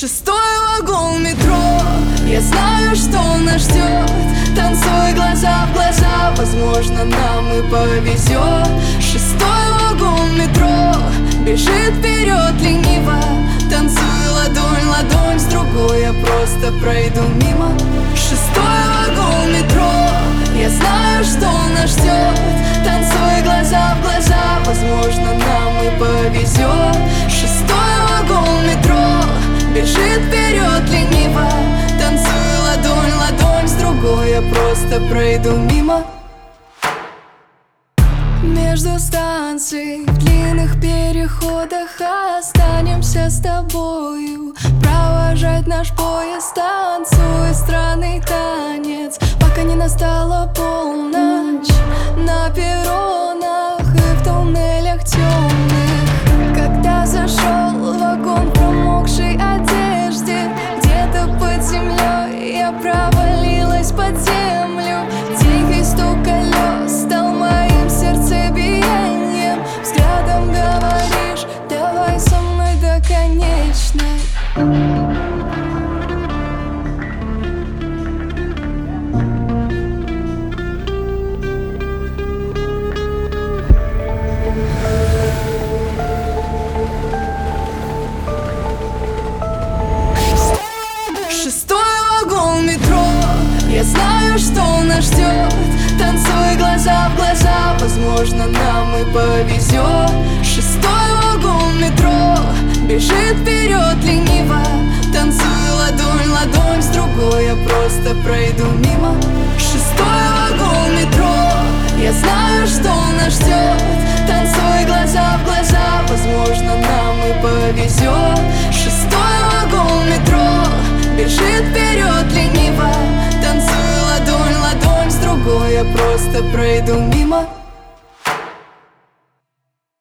Шестой вагон метро, я знаю, что нас ждет. Танцуй глаза в глаза, возможно, нам и повезет. Шестой вагон метро бежит вперед лениво. Танцуй ладонь, ладонь с другой, я просто пройду мимо. Шестой вагон метро, я знаю, что нас ждет. Танцуй глаза в глаза, возможно, нам и повезет. Шестой вагон метро бежит вперед лениво. Танцуй ладонь, ладонь с другой, я просто пройду мимо. Между станций в длинных переходах останемся с тобою провожать наш поезд. Танцуй странный танец, пока не настала полночь. На перронах и в туннелях темных, когда зашел в вагон в промокшей одежде, где-то под землей я провалилась под землю. Тихий стук колес стал моим сердцебиением. Взглядом говоришь: давай со мной до конечной. Шестой вагон метро, я знаю, что нас ждет. Танцуй глаза в глаза, возможно, нам и повезет. Шестой вагон метро бежит вперед лениво. Танцуй ладонь, ладонь с другой, я просто пройду мимо. Шестой вагон метро, я знаю, что нас ждет. Танцуй глаза в глаза, возможно, нам и повезет. Шестой вагон метро бежит вперед лениво. Танцуй ладонь, ладонь с другой, я просто пройду мимо.